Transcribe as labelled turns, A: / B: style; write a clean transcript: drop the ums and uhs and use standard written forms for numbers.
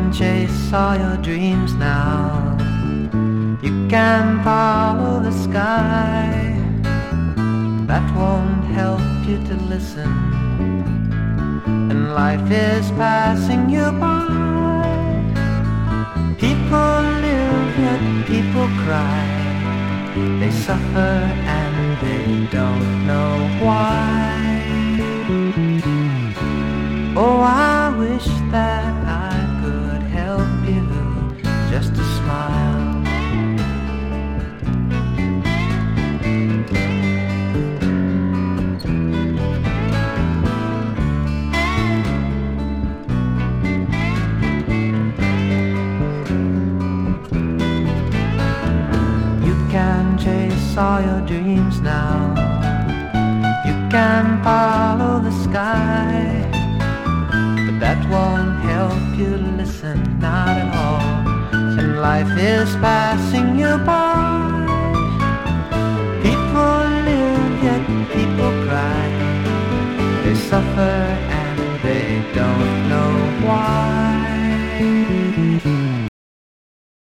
A: can chase all your dreams now. You can follow the sky. That won't help you to listen. And life is passing you by. People live yet people cry. They suffer and they don't know why. Oh, I wish that I could help you just to smile. You can chase all your dreams now. You can follow the sky. That won't help you listen, not at all. And life is passing you by. People live yet people cry. They suffer and they don't know why.